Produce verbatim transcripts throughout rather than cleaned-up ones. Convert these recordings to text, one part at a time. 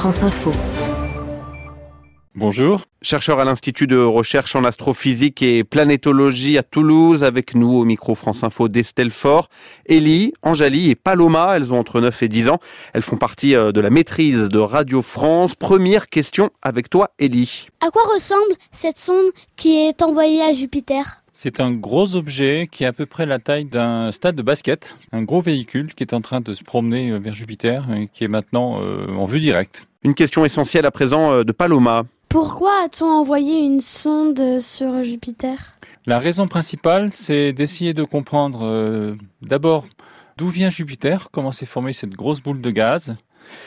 France Info. Bonjour. Chercheur à l'Institut de recherche en astrophysique et planétologie à Toulouse, avec nous au micro France Info d'Estelle Faure. Élie, Anjali et Paloma, elles ont entre neuf et dix ans. Elles font partie de la maîtrise de Radio France. Première question avec toi, Élie. À quoi ressemble cette sonde qui est envoyée à Jupiter ? C'est un gros objet qui est à peu près la taille d'un stade de basket, un gros véhicule qui est en train de se promener vers Jupiter et qui est maintenant euh, en vue directe. Une question essentielle à présent de Paloma. Pourquoi a-t-on envoyé une sonde sur Jupiter ? La raison principale, c'est d'essayer de comprendre euh, d'abord d'où vient Jupiter, comment s'est formée cette grosse boule de gaz,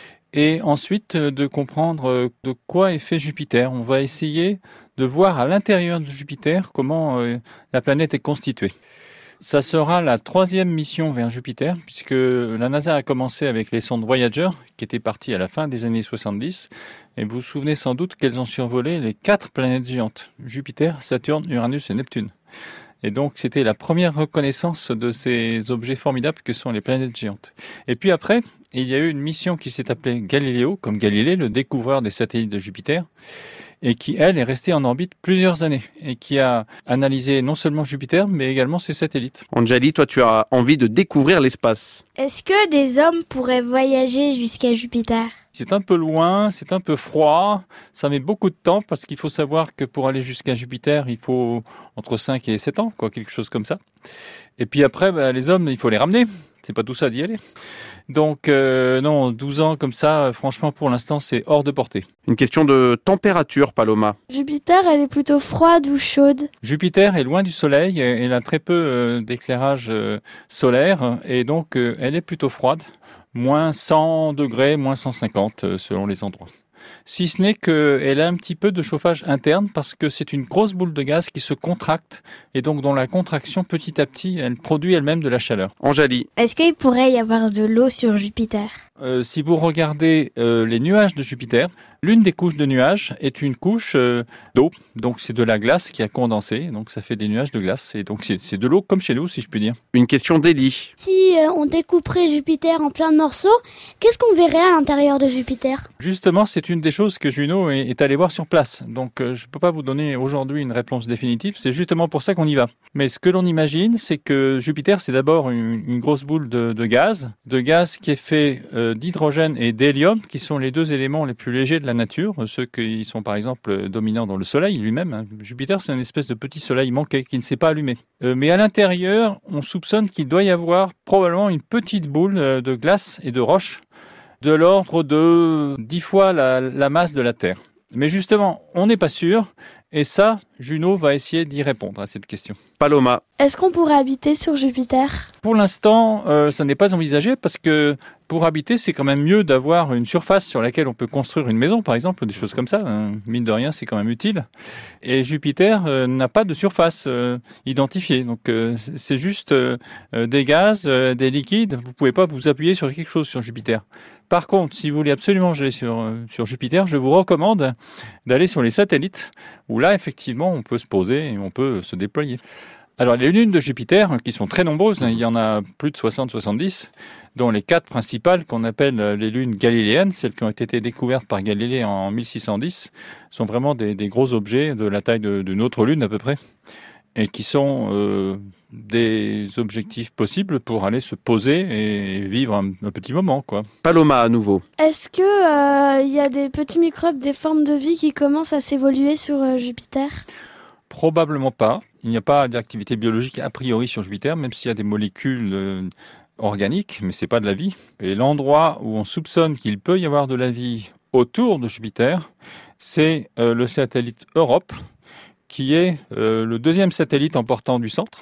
et ensuite euh, de comprendre euh, de quoi est fait Jupiter. On va essayer de voir à l'intérieur de Jupiter comment euh, la planète est constituée. Ça sera la troisième mission vers Jupiter, puisque la NASA a commencé avec les sondes Voyager, qui étaient parties à la fin des années soixante-dix. Et vous vous souvenez sans doute qu'elles ont survolé les quatre planètes géantes, Jupiter, Saturne, Uranus et Neptune. Et donc, c'était la première reconnaissance de ces objets formidables que sont les planètes géantes. Et puis après, il y a eu une mission qui s'est appelée Galileo, comme Galilée, le découvreur des satellites de Jupiter, et qui, elle, est restée en orbite plusieurs années, et qui a analysé non seulement Jupiter, mais également ses satellites. Anjali, toi, tu as envie de découvrir l'espace. Est-ce que des hommes pourraient voyager jusqu'à Jupiter ? C'est un peu loin, c'est un peu froid, ça met beaucoup de temps, parce qu'il faut savoir que pour aller jusqu'à Jupiter, il faut entre cinq et sept ans, quoi, quelque chose comme ça. Et puis après, bah, les hommes, il faut les ramener, c'est pas tout ça d'y aller. Donc euh, non, douze ans comme ça, franchement pour l'instant c'est hors de portée. Une question de température, Paloma. Jupiter, elle est plutôt froide ou chaude ? Jupiter est loin du Soleil, elle a très peu euh, d'éclairage euh, solaire et donc euh, elle est plutôt froide, moins cent degrés, moins cent cinquante euh, selon les endroits. Si ce n'est qu'elle a un petit peu de chauffage interne parce que c'est une grosse boule de gaz qui se contracte et donc dans la contraction, petit à petit, elle produit elle-même de la chaleur. Anjali. Est-ce qu'il pourrait y avoir de l'eau sur Jupiter ? Euh, si vous regardez euh, les nuages de Jupiter, l'une des couches de nuages est une couche euh, d'eau. Donc c'est de la glace qui a condensé, donc ça fait des nuages de glace. Et donc c'est, c'est de l'eau comme chez nous, si je puis dire. Une question d'Élie. Si euh, on découperait Jupiter en plein de morceaux, qu'est-ce qu'on verrait à l'intérieur de Jupiter ? Justement, c'est une des choses que Juno est, est allé voir sur place. Donc euh, je ne peux pas vous donner aujourd'hui une réponse définitive. C'est justement pour ça qu'on y va. Mais ce que l'on imagine, c'est que Jupiter, c'est d'abord une, une grosse boule de, de gaz, de gaz qui est fait euh, d'hydrogène et d'hélium, qui sont les deux éléments les plus légers de la nature, ceux qui sont par exemple dominants dans le Soleil lui-même. Jupiter, c'est une espèce de petit soleil manqué qui ne s'est pas allumé. Euh, mais à l'intérieur, on soupçonne qu'il doit y avoir probablement une petite boule de glace et de roche de l'ordre de dix fois la, la masse de la Terre. Mais justement, on n'est pas sûr, et ça, Juno va essayer d'y répondre à cette question. Paloma. Est-ce qu'on pourrait habiter sur Jupiter ? Pour l'instant, euh, ça n'est pas envisagé parce que pour habiter, c'est quand même mieux d'avoir une surface sur laquelle on peut construire une maison, par exemple, des choses comme ça. Hein. Mine de rien, c'est quand même utile. Et Jupiter euh, n'a pas de surface euh, identifiée. Donc, euh, c'est juste euh, des gaz, euh, des liquides. Vous ne pouvez pas vous appuyer sur quelque chose sur Jupiter. Par contre, si vous voulez absolument aller sur, euh, sur Jupiter, je vous recommande d'aller sur les satellites, où là, effectivement, on peut se poser et on peut se déployer. Alors, les lunes de Jupiter, qui sont très nombreuses, il y en a plus de soixante à soixante-dix, dont les quatre principales qu'on appelle les lunes galiléennes, celles qui ont été découvertes par Galilée en mille six cent dix, sont vraiment des, des gros objets de la taille de, de notre lune à peu près, et qui sont euh, des objectifs possibles pour aller se poser et vivre un, un petit moment, quoi. Paloma à nouveau. Est-ce que euh, y a des petits microbes, des formes de vie qui commencent à s'évoluer sur euh, Jupiter ? Probablement pas. Il n'y a pas d'activité biologique a priori sur Jupiter, même s'il y a des molécules euh, organiques, mais c'est pas de la vie. Et l'endroit où on soupçonne qu'il peut y avoir de la vie autour de Jupiter, c'est euh, le satellite Europe, qui est euh, le deuxième satellite en portant du centre,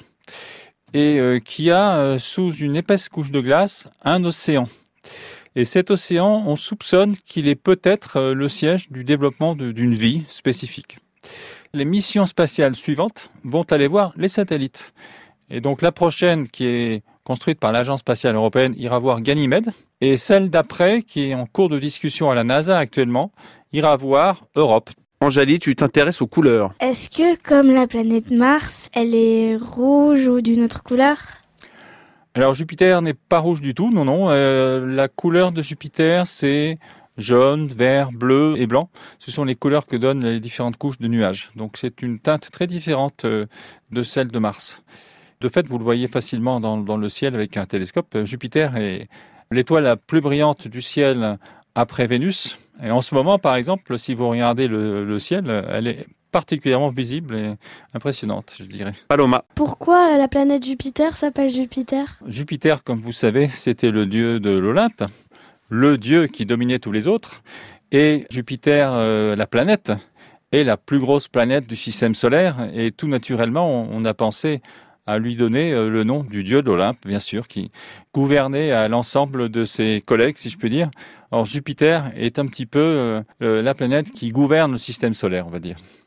et euh, qui a, euh, sous une épaisse couche de glace, un océan. Et cet océan, on soupçonne qu'il est peut-être euh, le siège du développement de, d'une vie spécifique. Les missions spatiales suivantes vont aller voir les satellites. Et donc la prochaine, qui est construite par l'Agence spatiale européenne, ira voir Ganymède. Et celle d'après, qui est en cours de discussion à la NASA actuellement, ira voir Europe. Anjali, tu t'intéresses aux couleurs. Est-ce que, comme la planète Mars, elle est rouge ou d'une autre couleur ? Alors Jupiter n'est pas rouge du tout, non, non. Euh, la couleur de Jupiter, c'est jaune, vert, bleu et blanc. Ce sont les couleurs que donnent les différentes couches de nuages. Donc c'est une teinte très différente de celle de Mars. De fait, vous le voyez facilement dans, dans le ciel avec un télescope. Jupiter est l'étoile la plus brillante du ciel après Vénus. Et en ce moment, par exemple, si vous regardez le, le ciel, elle est particulièrement visible et impressionnante, je dirais. Paloma. Pourquoi la planète Jupiter s'appelle Jupiter ? Jupiter, comme vous savez, c'était le dieu de l'Olympe, le dieu qui dominait tous les autres. Et Jupiter, euh, la planète, est la plus grosse planète du système solaire. Et tout naturellement, on, on a pensé à lui donner le nom du dieu d'Olympe, bien sûr, qui gouvernait à l'ensemble de ses collègues, si je puis dire. Alors Jupiter est un petit peu euh, la planète qui gouverne le système solaire, on va dire.